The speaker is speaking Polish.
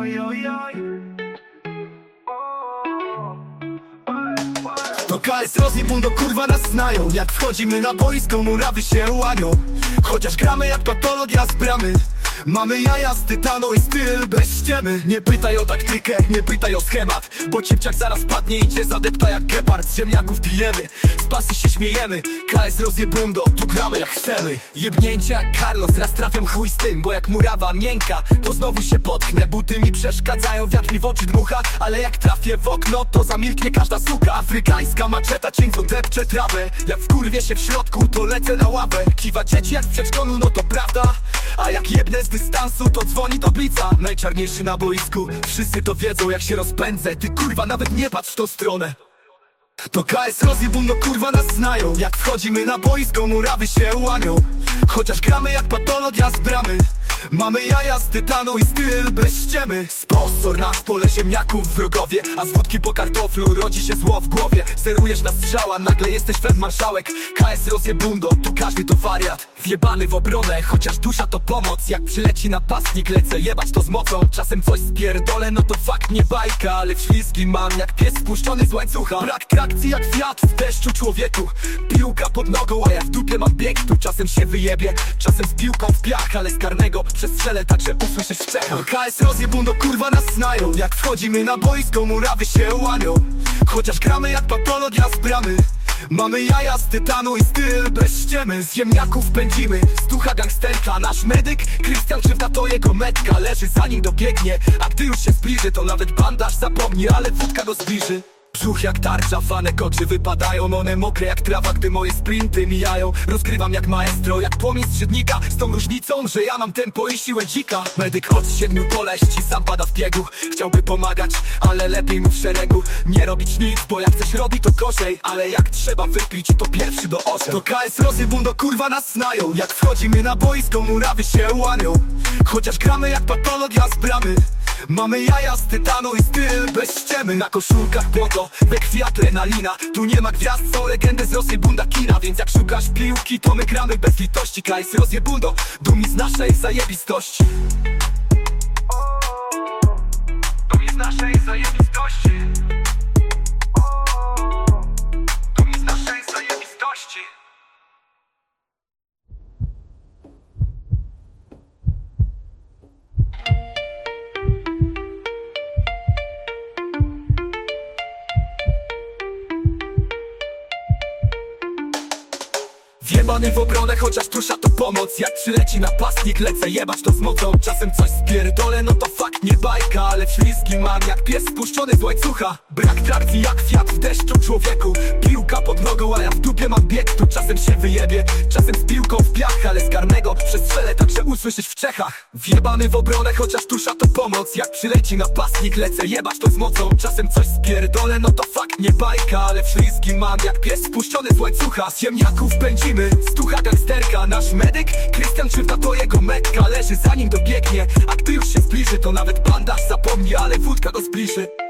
To KS Rozjebundo, kurwa nas znają. Jak wchodzimy na boisko, murawy się łamią. Chociaż gramy jak patologia z bramy. Mamy jaja z tytanu i styl bez ściemy. Nie pytaj o taktykę, nie pytaj o schemat, bo ciepciak zaraz padnie i cię zadepta jak gepard. Z ziemniaków pijemy, z pasy się śmiejemy. KS Rozjebundo, tu gramy jak chcemy. Jebnięcia jak Carlos, raz trafiam chuj z tym, bo jak murawa miękka, to znowu się potknę. Buty mi przeszkadzają, wiatr mi w oczy dmucha, ale jak trafię w okno, to zamilknie każda suka. Afrykańska maczeta, cień co depcze trawę. Jak wkurwię się w środku, to lecę na ławę. Kiwa dzieci jak w przedszkolu, no to prawda. A jak jebnę z dystansu, to dzwoni tablica. Najczarniejszy na boisku, wszyscy to wiedzą jak się rozpędzę. Ty kurwa nawet nie patrz w tą stronę. To KS Rozjebundo, kurwa nas znają. Jak wchodzimy na boisko, murawy się łamią. Chociaż gramy jak patologia z bramy. Mamy jaja z tytanu i styl bez ściemy. Sponsor nasz, pole ziemniaków wrogowie, a z wódki po kartoflu rodzi się zło w głowie. Sterujesz na strzała, nagle jesteś marszałek. KS Rozjebundo, tu każdy to wariat. Wjebany w obronę, chociaż dusza to pomoc. Jak przyleci napastnik, lecę jebać to z mocą. Czasem coś spierdolę, no to fakt nie bajka, ale w ślizgi mam jak pies spuszczony z łańcucha. Brak trakcji jak wiatr w deszczu, człowieku. Piłka pod nogą, a ja w dupie mam bieg. Tu czasem się wyjebie, czasem z piłką w piach, ale z karnego przestrzelę tak, że usłyszysz w Czechach. KS Rozjebundo, kurwa nas znają. Jak wchodzimy na boisko, murawy się łamią. Chociaż gramy jak patologia z bramy. Mamy jaja z tytanu i styl bez ściemy. Z ziemniaków pędzimy, z ducha gangsterka. Nasz medyk, Krystian Krzywda to jego metka. Leży zanim dobiegnie, a gdy już się zbliży, to nawet bandaż zapomni, ale wódka go zbliży. Brzuch jak tarcza, fanek oczy wypadają. One mokre jak trawa, gdy moje sprinty mijają. Rozgrywam jak maestro, jak płomień strzydnika. Z tą różnicą, że ja mam tempo i siłę dzika. Medyk od 7 boleści, sam pada w biegu. Chciałby pomagać, ale lepiej mu w szeregu nie robić nic, bo jak coś robi to gorzej. Ale jak trzeba wypić, to pierwszy do osiem. To KS Rozjebundo, kurwa nas znają. Jak wchodzimy na boisko, murawy się łamią. Chociaż gramy jak patologia z bramy. Mamy jaja z tytanu i styl bez ściemy. Na koszulkach błoto, we krwi adrenalina. Tu nie ma gwiazd, są legendy z Rozjebunda kina. Więc jak szukasz piłki, to my gramy bez litości. KS Rozjebundo, dumni z naszej zajebistości. Dumni z naszej zajebistości. Dumni z naszej zajebistości. Wjebany w obronę, chociaż dusza to pomoc. Jak przyleci napastnik, lecę jebać to z mocą. Czasem coś spierdolę, no to fakt nie bajka, ale w ślizgi mam jak pies spuszczony z łańcucha. Brak trakcji jak kwiat w deszczu, człowieku. Piłka pod nogą, a ja w dupie mam bieg. Tu czasem się wyjebie, czasem z piłką w piach, ale z karnego przestrzelę tak, że usłyszysz w Czechach. Wjebany w obronę, chociaż dusza to pomoc. Jak przyleci napastnik, lecę jebać to z mocą. Czasem coś spierdolę, no to fakt nie bajka, ale w ślizgi mam jak pies spuszczony z łańcucha. Z ziemniaków pędzimy, z ducha gangsterka. Nasz medyk, Krystian Krzywda to jego metka. Leży zanim dobiegnie, a gdy już się zbliży, to nawet bandaż zapomni, ale wódka go zbliży.